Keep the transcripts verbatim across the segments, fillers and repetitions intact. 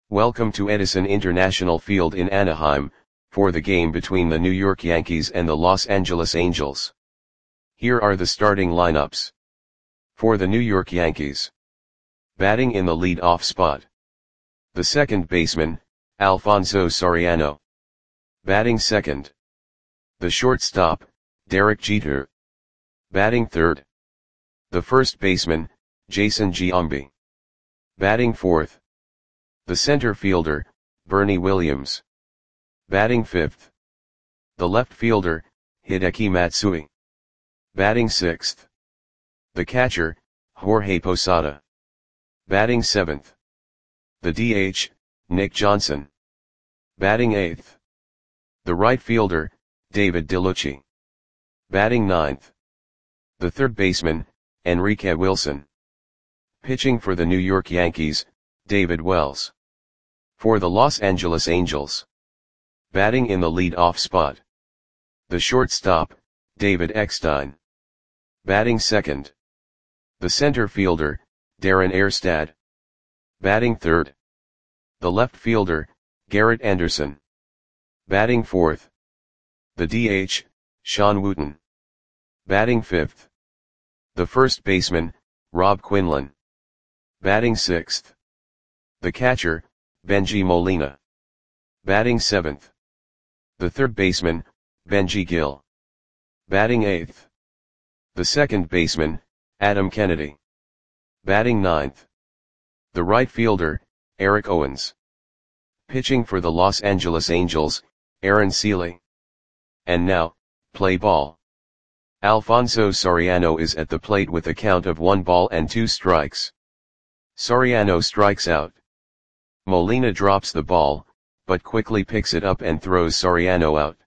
Welcome to Edison International Field in Anaheim, for the game between the New York Yankees and the Los Angeles Angels. Here are the starting lineups. For the New York Yankees. Batting in the lead-off spot. The second baseman, Alfonso Soriano. Batting second. The shortstop, Derek Jeter. Batting third. The first baseman, Jason Giambi. Batting fourth. The center fielder, Bernie Williams. Batting fifth. The left fielder, Hideki Matsui. Batting sixth. The catcher, Jorge Posada. Batting seventh. The D H, Nick Johnson. Batting eighth. The right fielder, David DeLucci. Batting ninth. The third baseman, Enrique Wilson. Pitching for the New York Yankees, David Wells. For the Los Angeles Angels. Batting in the lead-off spot. The shortstop, David Eckstein. Batting second. The center fielder, Darren Erstad. Batting third. The left fielder, Garrett Anderson. Batting fourth. The D H, Sean Wooten. Batting fifth. The first baseman, Rob Quinlan. Batting sixth. The catcher, Bengie Molina. Batting seventh. The third baseman, Benji Gill. Batting eighth. The second baseman, Adam Kennedy. Batting ninth. The right fielder, Eric Owens. Pitching for the Los Angeles Angels, Aaron Seeley. And now, play ball. Alfonso Soriano is at the plate with a count of one ball and two strikes. Soriano strikes out. Molina drops the ball, but quickly picks it up and throws Soriano out.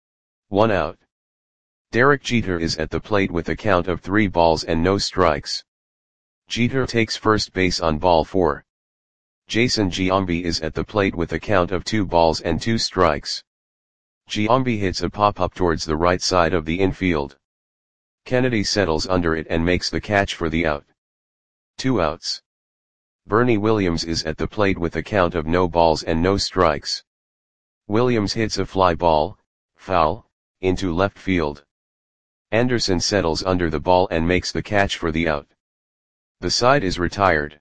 One out. Derek Jeter is at the plate with a count of three balls and no strikes. Jeter takes first base on ball four. Jason Giambi is at the plate with a count of two balls and two strikes. Giambi hits a pop-up towards the right side of the infield. Kennedy settles under it and makes the catch for the out. Two outs. Bernie Williams is at the plate with a count of no balls and no strikes. Williams hits a fly ball, foul, into left field. Anderson settles under the ball and makes the catch for the out. The side is retired.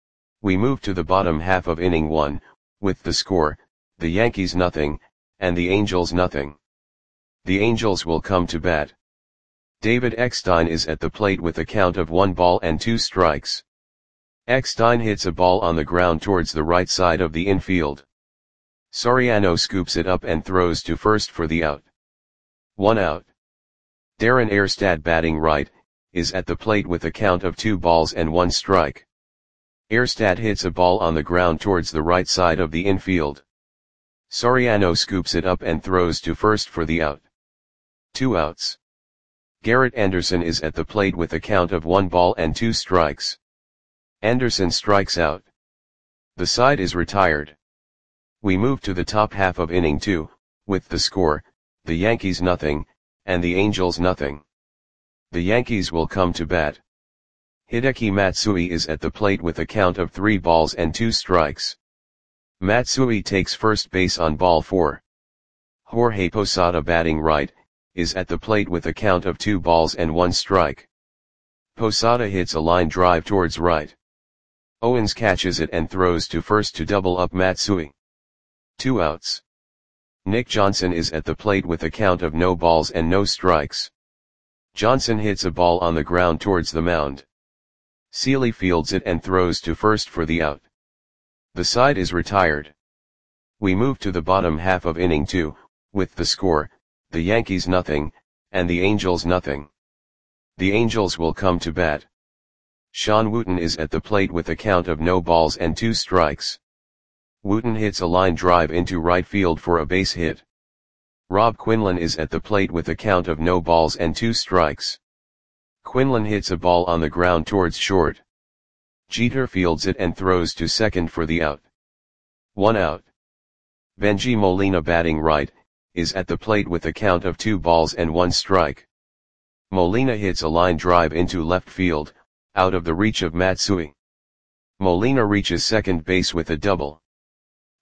We move to the bottom half of inning one, with the score, the Yankees nothing, and the Angels nothing. The Angels will come to bat. David Eckstein is at the plate with a count of one ball and two strikes. Eckstein hits a ball on the ground towards the right side of the infield. Soriano scoops it up and throws to first for the out. One out. Darren Erstad, batting right, is at the plate with a count of two balls and one strike. Erstad hits a ball on the ground towards the right side of the infield. Soriano scoops it up and throws to first for the out. Two outs. Garrett Anderson is at the plate with a count of one ball and two strikes. Anderson strikes out. The side is retired. We move to the top half of inning two, with the score, the Yankees nothing, and the Angels nothing. The Yankees will come to bat. Hideki Matsui is at the plate with a count of three balls and two strikes. Matsui takes first base on ball four. Jorge Posada, batting right, is at the plate with a count of two balls and one strike. Posada hits a line drive towards right. Owens catches it and throws to first to double up Matsui. Two outs. Nick Johnson is at the plate with a count of no balls and no strikes. Johnson hits a ball on the ground towards the mound. Seeley fields it and throws to first for the out. The side is retired. We move to the bottom half of inning two, with the score, the Yankees nothing, and the Angels nothing. The Angels will come to bat. Sean Wooten is at the plate with a count of no balls and two strikes. Wooten hits a line drive into right field for a base hit. Rob Quinlan is at the plate with a count of no balls and two strikes. Quinlan hits a ball on the ground towards short. Jeter fields it and throws to second for the out. One out. Bengie Molina, batting right, is at the plate with a count of two balls and one strike. Molina hits a line drive into left field, out of the reach of Matsui. Molina reaches second base with a double.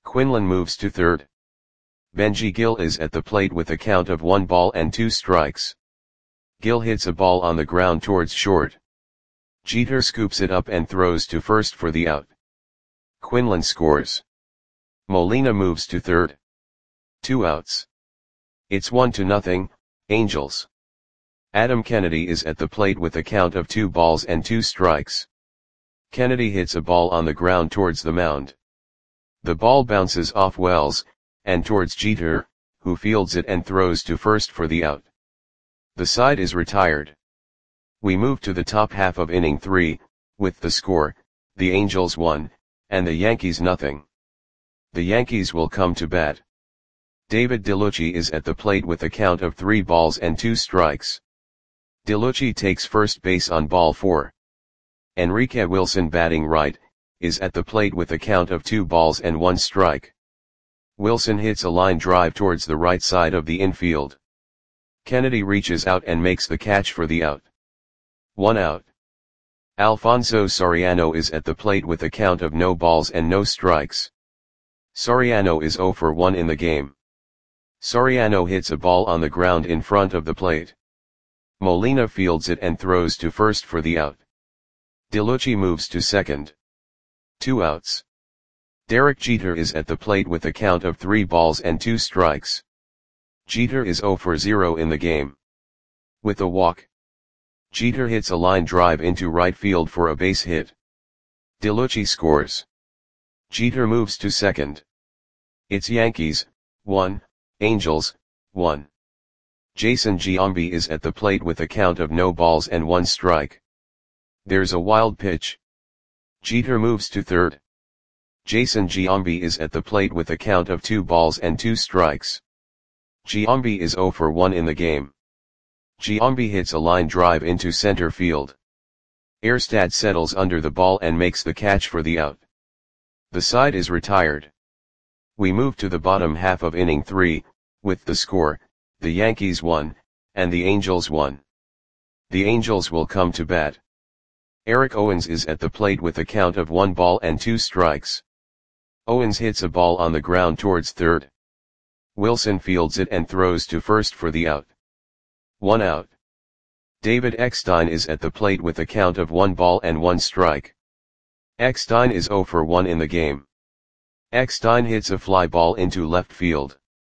Quinlan moves to third. Benji Gill is at the plate with a count of one ball and two strikes. Gill hits a ball on the ground towards short. Jeter scoops it up and throws to first for the out. Quinlan scores. Molina moves to third. Two outs. It's one to nothing, Angels. Adam Kennedy is at the plate with a count of two balls and two strikes. Kennedy hits a ball on the ground towards the mound. The ball bounces off Wells, and towards Jeter, who fields it and throws to first for the out. The side is retired. We move to the top half of inning three, with the score, the Angels one, and the Yankees nothing. The Yankees will come to bat. David DeLucci is at the plate with a count of three balls and two strikes. DeLucci takes first base on ball four. Enrique Wilson, batting right, is at the plate with a count of two balls and one strike. Wilson hits a line drive towards the right side of the infield. Kennedy reaches out and makes the catch for the out. One out. Alfonso Soriano is at the plate with a count of no balls and no strikes. Soriano is zero for one in the game. Soriano hits a ball on the ground in front of the plate. Molina fields it and throws to first for the out. DeLucci moves to second. Two outs. Derek Jeter is at the plate with a count of three balls and two strikes. Jeter is zero for zero in the game. With a walk, Jeter hits a line drive into right field for a base hit. DeLucci scores. Jeter moves to second. It's Yankees, one, Angels, one. Jason Giambi is at the plate with a count of no balls and one strike. There's a wild pitch. Jeter moves to third. Jason Giambi is at the plate with a count of two balls and two strikes. Giambi is zero for one in the game. Giambi hits a line drive into center field. Erstad settles under the ball and makes the catch for the out. The side is retired. We move to the bottom half of inning three, with the score, the Yankees one, and the Angels one. The Angels will come to bat. Eric Owens is at the plate with a count of one ball and two strikes. Owens hits a ball on the ground towards third. Wilson fields it and throws to first for the out. One out. David Eckstein is at the plate with a count of one ball and one strike. Eckstein is zero for one in the game. Eckstein hits a fly ball into left field.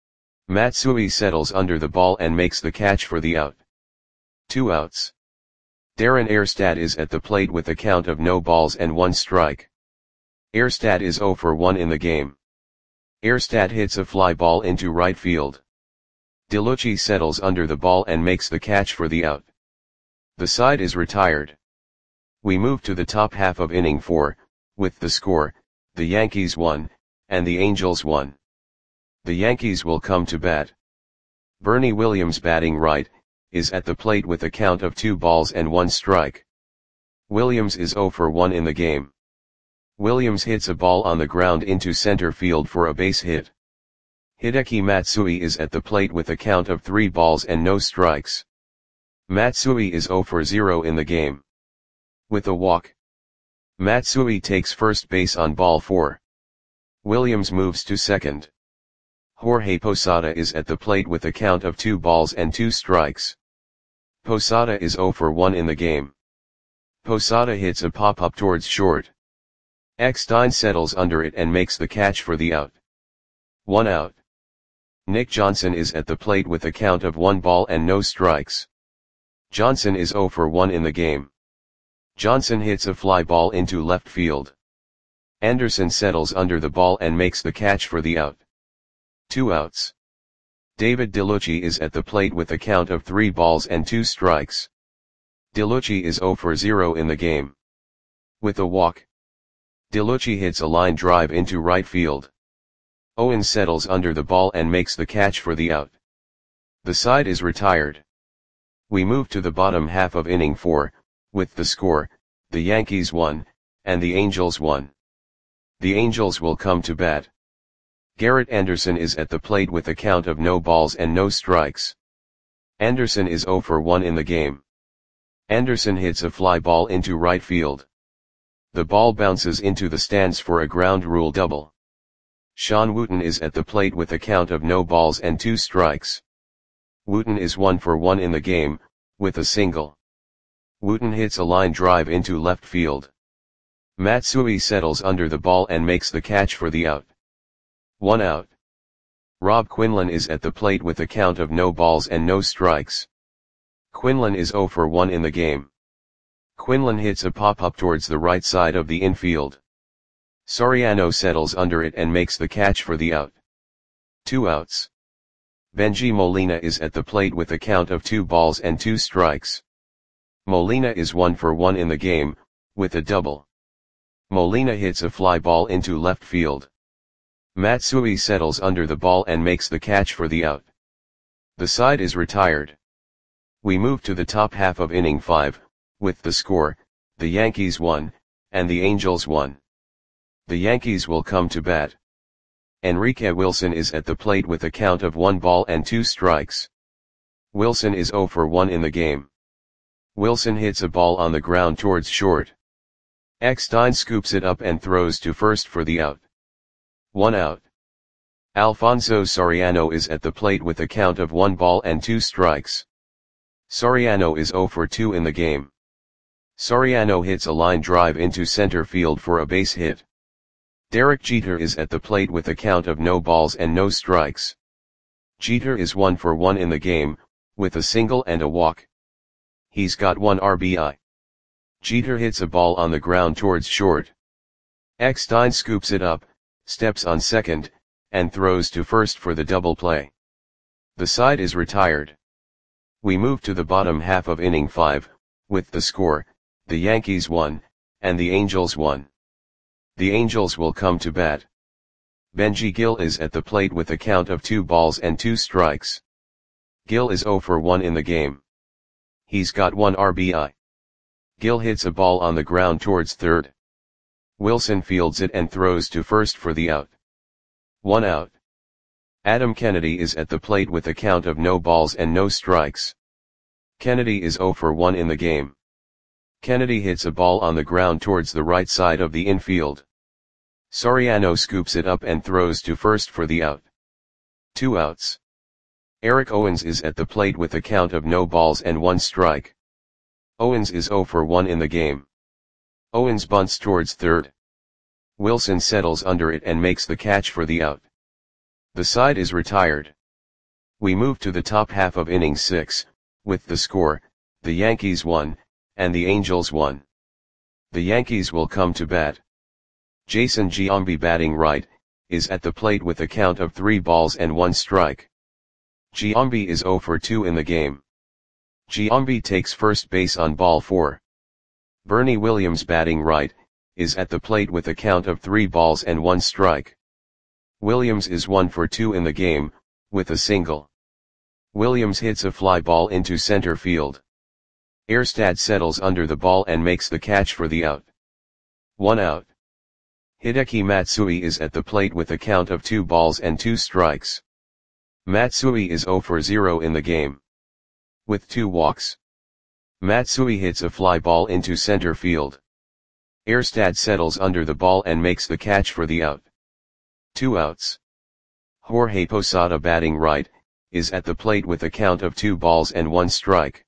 Matsui settles under the ball and makes the catch for the out. Two outs. Darren Erstad is at the plate with a count of no balls and one strike. Erstad is zero for one in the game. Erstad hits a fly ball into right field. DeLucci settles under the ball and makes the catch for the out. The side is retired. We move to the top half of inning four, with the score, the Yankees one, and the Angels one. The Yankees will come to bat. Bernie Williams, batting right, is at the plate with a count of two balls and one strike. Williams is zero for one in the game. Williams hits a ball on the ground into center field for a base hit. Hideki Matsui is at the plate with a count of three balls and no strikes. Matsui is zero for zero in the game. With a walk, Matsui takes first base on ball four. Williams moves to second. Jorge Posada is at the plate with a count of two balls and two strikes. Posada is zero for one in the game. Posada hits a pop-up towards short. Eckstein settles under it and makes the catch for the out. One out. Nick Johnson is at the plate with a count of one ball and no strikes. Johnson is zero for one in the game. Johnson hits a fly ball into left field. Anderson settles under the ball and makes the catch for the out. Two outs. David DeLucci is at the plate with a count of three balls and two strikes. DeLucci is zero for zero in the game. With a walk, DeLucci hits a line drive into right field. Owens settles under the ball and makes the catch for the out. The side is retired. We move to the bottom half of inning four, with the score, the Yankees one, and the Angels one. The Angels will come to bat. Garrett Anderson is at the plate with a count of no balls and no strikes. Anderson is zero for one in the game. Anderson hits a fly ball into right field. The ball bounces into the stands for a ground rule double. Sean Wooten is at the plate with a count of no balls and two strikes. Wooten is one for one in the game, with a single. Wooten hits a line drive into left field. Matsui settles under the ball and makes the catch for the out. One out. Rob Quinlan is at the plate with a count of no balls and no strikes. Quinlan is zero for one in the game. Quinlan hits a pop-up towards the right side of the infield. Soriano settles under it and makes the catch for the out. Two outs. Benji Molina is at the plate with a count of two balls and two strikes. Molina is one for one in the game, with a double. Molina hits a fly ball into left field. Matsui settles under the ball and makes the catch for the out. The side is retired. We move to the top half of inning five, with the score, the Yankees won, and the Angels won. The Yankees will come to bat. Enrique Wilson is at the plate with a count of one ball and two strikes. Wilson is zero for one in the game. Wilson hits a ball on the ground towards short. Eckstein scoops it up and throws to first for the out. One out. Alfonso Soriano is at the plate with a count of one ball and two strikes. Soriano is zero for two in the game. Soriano hits a line drive into center field for a base hit. Derek Jeter is at the plate with a count of no balls and no strikes. Jeter is one for one in the game, with a single and a walk. He's got one R B I. Jeter hits a ball on the ground towards short. Eckstein scoops it up, steps on second, and throws to first for the double play. The side is retired. We move to the bottom half of inning five, with the score, the Yankees won, and the Angels won. The Angels will come to bat. Benji Gil is at the plate with a count of two balls and two strikes. Gil is zero for one in the game. He's got one R B I. Gil hits a ball on the ground towards third. Wilson fields it and throws to first for the out. One out. Adam Kennedy is at the plate with a count of no balls and no strikes. Kennedy is zero for one in the game. Kennedy hits a ball on the ground towards the right side of the infield. Soriano scoops it up and throws to first for the out. Two outs. Eric Owens is at the plate with a count of no balls and one strike. Owens is zero for one in the game. Owens bunts towards third. Wilson settles under it and makes the catch for the out. The side is retired. We move to the top half of inning six, with the score, the Yankees won, and the Angels won. The Yankees will come to bat. Jason Giambi, batting right, is at the plate with a count of three balls and one strike. Giambi is zero for two in the game. Giambi takes first base on ball four. Bernie Williams, batting right, is at the plate with a count of three balls and one strike. Williams is one for two in the game, with a single. Williams hits a fly ball into center field. Erstad settles under the ball and makes the catch for the out. One out. Hideki Matsui is at the plate with a count of two balls and two strikes. Matsui is zero for zero in the game. With two walks. Matsui hits a fly ball into center field. Erstad settles under the ball and makes the catch for the out. Two outs. Jorge Posada, batting right, is at the plate with a count of two balls and one strike.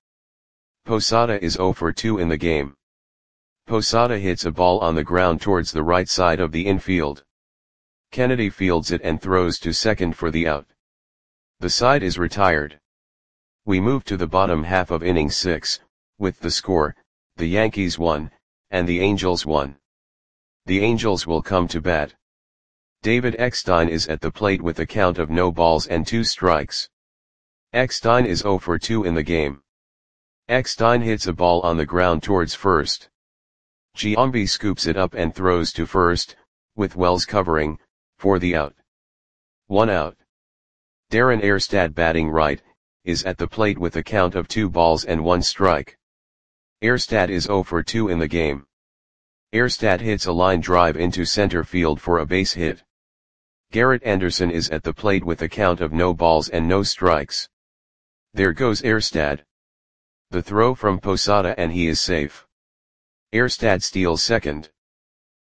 Posada is zero for two in the game. Posada hits a ball on the ground towards the right side of the infield. Kennedy fields it and throws to second for the out. The side is retired. We move to the bottom half of inning six, with the score, the Yankees won, and the Angels won. The Angels will come to bat. David Eckstein is at the plate with a count of no balls and two strikes. Eckstein is zero for two in the game. Eckstein hits a ball on the ground towards first. Giambi scoops it up and throws to first, with Wells covering, for the out. One out. Darren Erstad, batting right, is at the plate with a count of two balls and one strike. Erstad is zero for two in the game. Erstad hits a line drive into center field for a base hit. Garrett Anderson is at the plate with a count of no balls and no strikes. There goes Erstad. The throw from Posada and he is safe. Erstad steals second.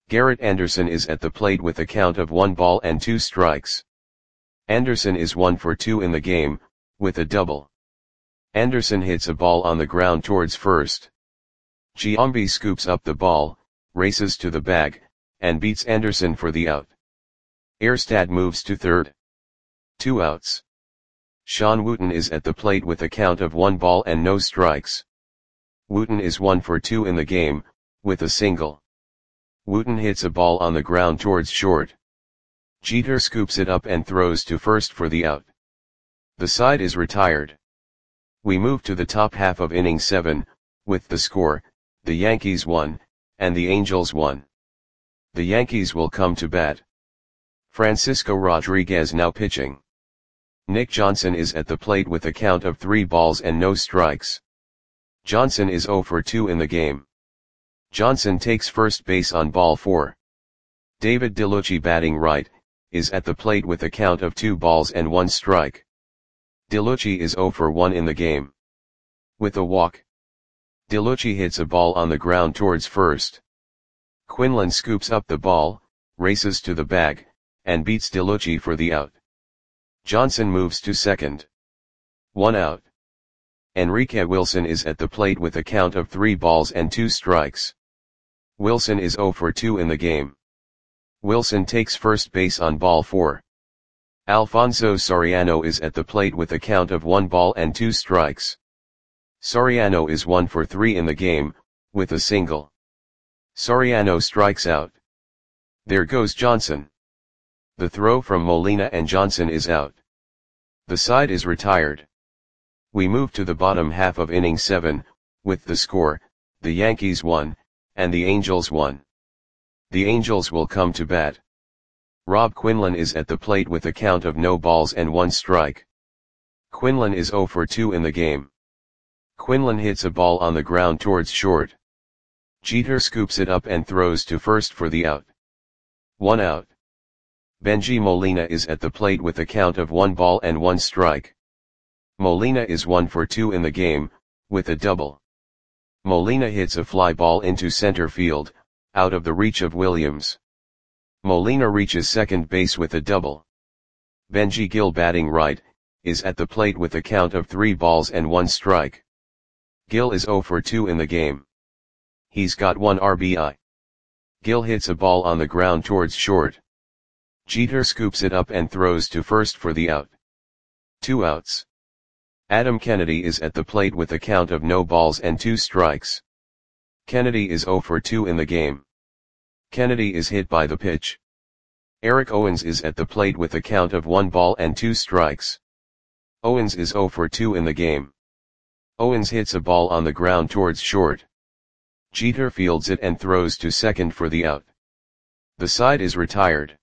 Garrett Anderson is at the plate with a count of one ball and two strikes. Anderson is one for two in the game, with a double. Anderson hits a ball on the ground towards first. Giambi scoops up the ball, races to the bag, and beats Anderson for the out. Erstad moves to third. Two outs. Sean Wooten is at the plate with a count of one ball and no strikes. Wooten is one for two in the game, with a single. Wooten hits a ball on the ground towards short. Jeter scoops it up and throws to first for the out. The side is retired. We move to the top half of inning seven, with the score, the Yankees won, and the Angels won. The Yankees will come to bat. Francisco Rodriguez now pitching. Nick Johnson is at the plate with a count of three balls and no strikes. Johnson is oh for two in the game. Johnson takes first base on ball four. David DeLucci batting right, is at the plate with a count of two balls and one strike. DeLucci is oh for one in the game. With a walk. DeLucci hits a ball on the ground towards first. Quinlan scoops up the ball, races to the bag, and beats DeLucci for the out. Johnson moves to second. One out. Enrique Wilson is at the plate with a count of three balls and two strikes. Wilson is oh for two in the game. Wilson takes first base on ball four. Alfonso Soriano is at the plate with a count of one ball and two strikes. Soriano is one for three in the game, with a single. Soriano strikes out. There goes Johnson. The throw from Molina and Johnson is out. The side is retired. We move to the bottom half of inning seven, with the score, the Yankees won, and the Angels won. The Angels will come to bat. Rob Quinlan is at the plate with a count of no balls and one strike. Quinlan is oh for two in the game. Quinlan hits a ball on the ground towards short. Jeter scoops it up and throws to first for the out. One out. Benji Molina is at the plate with a count of one ball and one strike. Molina is one for two in the game, with a double. Molina hits a fly ball into center field, out of the reach of Williams. Molina reaches second base with a double. Benji Gil batting right, is at the plate with a count of three balls and one strike. Gil is oh for two in the game. He's got one R B I. Gil hits a ball on the ground towards short. Jeter scoops it up and throws to first for the out. Two outs. Adam Kennedy is at the plate with a count of no balls and two strikes. Kennedy is oh for two in the game. Kennedy is hit by the pitch. Eric Owens is at the plate with a count of one ball and two strikes. Owens is oh for two in the game. Owens hits a ball on the ground towards short. Jeter fields it and throws to second for the out. The side is retired.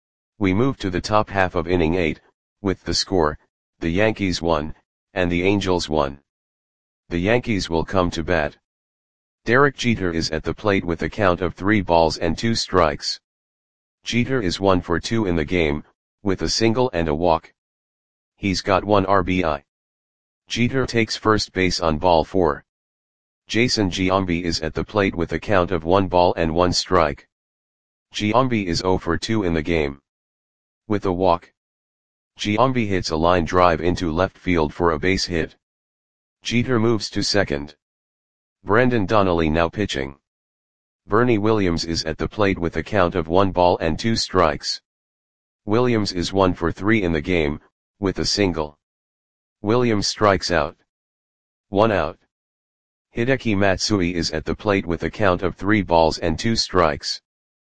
We move to the top half of inning eight, with the score, the Yankees won, and the Angels won. The Yankees will come to bat. Derek Jeter is at the plate with a count of three balls and two strikes. Jeter is one for two in the game, with a single and a walk. He's got one R B I. Jeter takes first base on ball four. Jason Giambi is at the plate with a count of one ball and one strike. Giambi is oh for two in the game. With a walk. Giambi hits a line drive into left field for a base hit. Jeter moves to second. Brendan Donnelly now pitching. Bernie Williams is at the plate with a count of one ball and two strikes. Williams is one for three in the game, with a single. Williams strikes out. One out. Hideki Matsui is at the plate with a count of three balls and two strikes.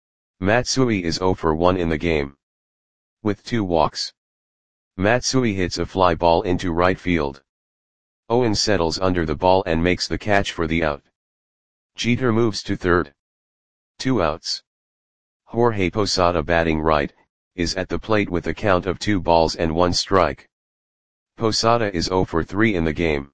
Matsui is oh for one in the game. With two walks. Matsui hits a fly ball into right field. Owens settles under the ball and makes the catch for the out. Jeter moves to third. Two outs. Jorge Posada batting right, is at the plate with a count of two balls and one strike. Posada is oh for three in the game.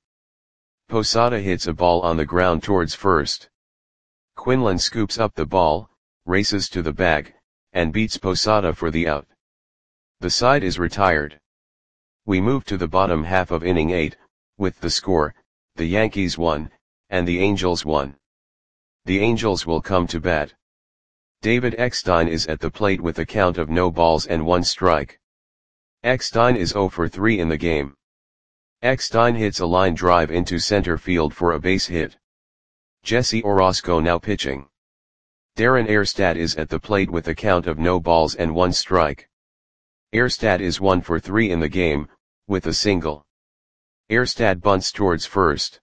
Posada hits a ball on the ground towards first. Quinlan scoops up the ball, races to the bag, and beats Posada for the out. The side is retired. We move to the bottom half of inning eight, with the score, the Yankees won, and the Angels won. The Angels will come to bat. David Eckstein is at the plate with a count of no balls and one strike. Eckstein is zero for three in the game. Eckstein hits a line drive into center field for a base hit. Jesse Orosco now pitching. Darren Erstad is at the plate with a count of no balls and one strike. Erstad is one for three in the game, with a single. Erstad bunts towards first.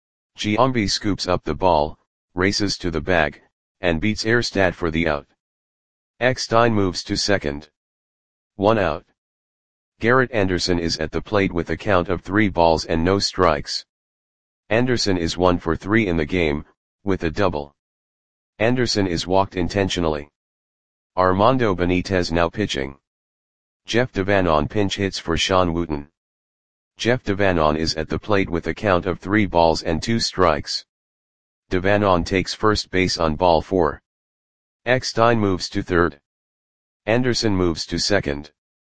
Giambi scoops up the ball, races to the bag, and beats Erstad for the out. Eckstein moves to second. One out. Garrett Anderson is at the plate with a count of three balls and no strikes. Anderson is one for three in the game, with a double. Anderson is walked intentionally. Armando Benitez now pitching. Jeff Devanon pinch hits for Sean Wooten. Jeff Devanon is at the plate with a count of three balls and two strikes. Devanon takes first base on ball four. Eckstein moves to third. Anderson moves to second.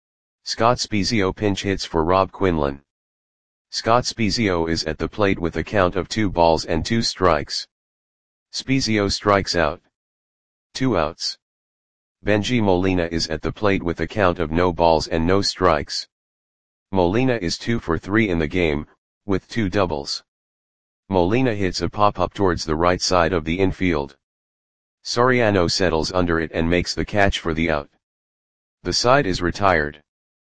Scott Spiezio pinch hits for Rob Quinlan. Scott Spiezio is at the plate with a count of two balls and two strikes. Spiezio strikes out. Two outs. Benji Molina is at the plate with a count of no balls and no strikes. Molina is two for three in the game, with two doubles. Molina hits a pop-up towards the right side of the infield. Soriano settles under it and makes the catch for the out. The side is retired.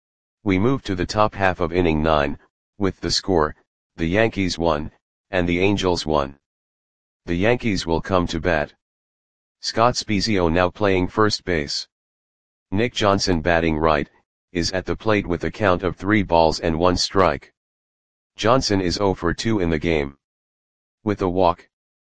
We move to the top half of inning nine, with the score, the Yankees won, and the Angels won. The Yankees will come to bat. Scott Spiezio now playing first base. Nick Johnson batting right, is at the plate with a count of three balls and one strike. Johnson is zero for two in the game. With a walk.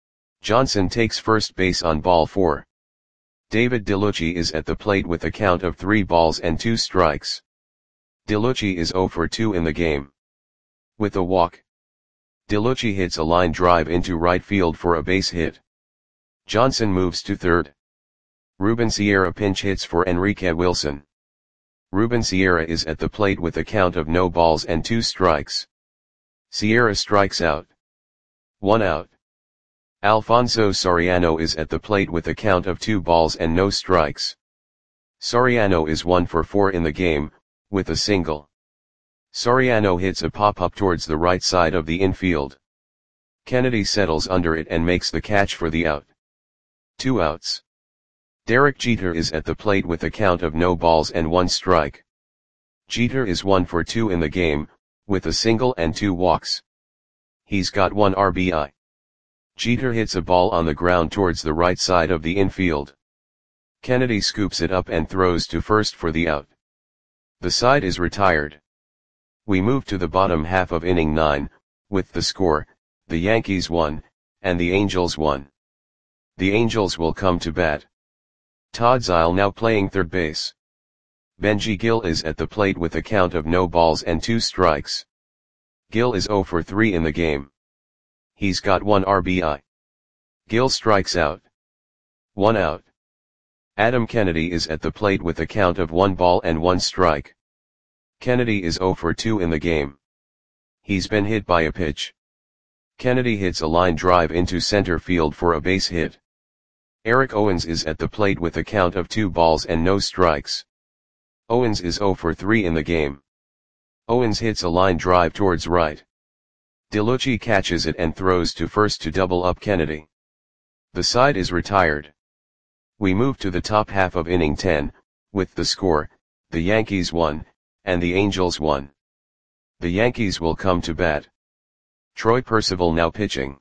Johnson takes first base on ball four. David DeLucci is at the plate with a count of three balls and two strikes. DeLucci is zero for two in the game. With a walk. DeLucci hits a line drive into right field for a base hit. Johnson moves to third. Ruben Sierra pinch hits for Enrique Wilson. Ruben Sierra is at the plate with a count of no balls and two strikes. Sierra strikes out. One out. Alfonso Soriano is at the plate with a count of two balls and no strikes. Soriano is one for four in the game, with a single. Soriano hits a pop-up towards the right side of the infield. Kennedy settles under it and makes the catch for the out. Two outs. Derek Jeter is at the plate with a count of no balls and one strike. Jeter is one for two in the game, with a single and two walks. He's got one R B I. Jeter hits a ball on the ground towards the right side of the infield. Kennedy scoops it up and throws to first for the out. The side is retired. We move to the bottom half of inning nine, with the score, the Yankees won, and the Angels won. The Angels will come to bat. Todd Zeile now playing third base. Benji Gil is at the plate with a count of no balls and two strikes. Gil is zero for three in the game. He's got one R B I. Gil strikes out. One out. Adam Kennedy is at the plate with a count of one ball and one strike. Kennedy is zero for two in the game. He's been hit by a pitch. Kennedy hits a line drive into center field for a base hit. Eric Owens is at the plate with a count of two balls and no strikes. Owens is zero for three in the game. Owens hits a line drive towards right. DeLucci catches it and throws to first to double up Kennedy. The side is retired. We move to the top half of inning ten, with the score, the Yankees won, and the Angels won. The Yankees will come to bat. Troy Percival now pitching.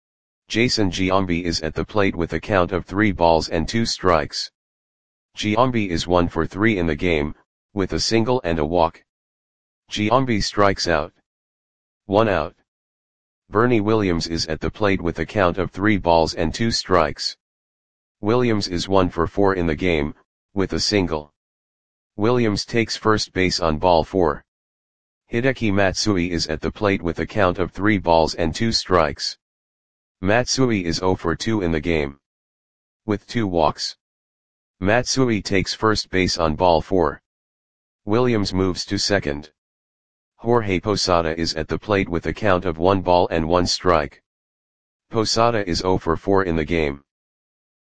Jason Giambi is at the plate with a count of three balls and two strikes. Giambi is one for three in the game, with a single and a walk. Giambi strikes out. One out. Bernie Williams is at the plate with a count of three balls and two strikes. Williams is one for four in the game, with a single. Williams takes first base on ball four. Hideki Matsui is at the plate with a count of three balls and two strikes. Matsui is zero for two in the game. With two walks. Matsui takes first base on ball four. Williams moves to second. Jorge Posada is at the plate with a count of one ball and one strike. Posada is zero for four in the game.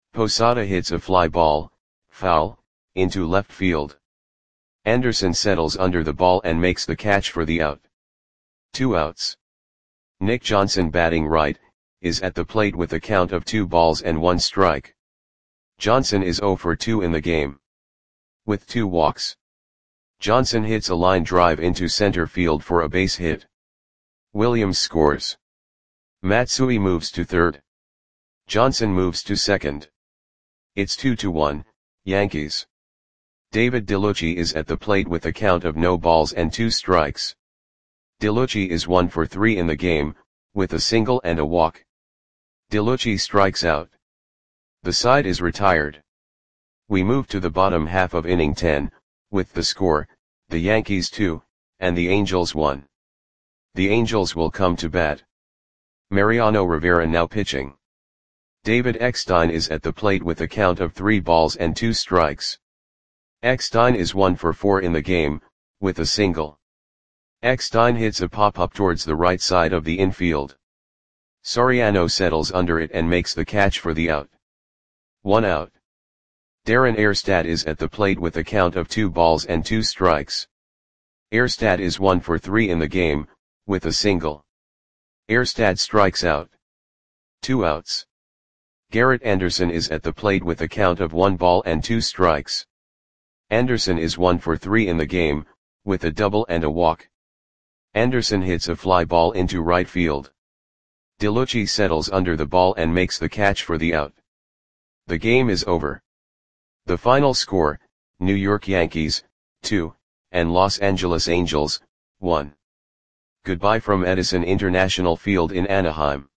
Posada hits a fly ball, foul, into left field. Anderson settles under the ball and makes the catch for the out. Two outs. Nick Johnson, batting right, is at the plate with a count of two balls and one strike. Johnson is oh for two in the game. With two walks. Johnson hits a line drive into center field for a base hit. Williams scores. Matsui moves to third. Johnson moves to second. It's two to one, Yankees. David DeLucci is at the plate with a count of no balls and two strikes. DeLucci is one for three in the game, with a single and a walk. DeLucci strikes out. The side is retired. We move to the bottom half of inning ten, with the score, the Yankees two, and the Angels one. The Angels will come to bat. Mariano Rivera now pitching. David Eckstein is at the plate with a count of three balls and two strikes. Eckstein is one for four in the game, with a single. Eckstein hits a pop-up towards the right side of the infield. Soriano settles under it and makes the catch for the out. One out. Darren Erstad is at the plate with a count of two balls and two strikes. Erstad is one for three in the game, with a single. Erstad strikes out. Two outs. Garrett Anderson is at the plate with a count of one ball and two strikes. Anderson is one for three in the game, with a double and a walk. Anderson hits a fly ball into right field. DeLucci settles under the ball and makes the catch for the out. The game is over. The final score, New York Yankees, two, and Los Angeles Angels, one. Goodbye from Edison International Field in Anaheim.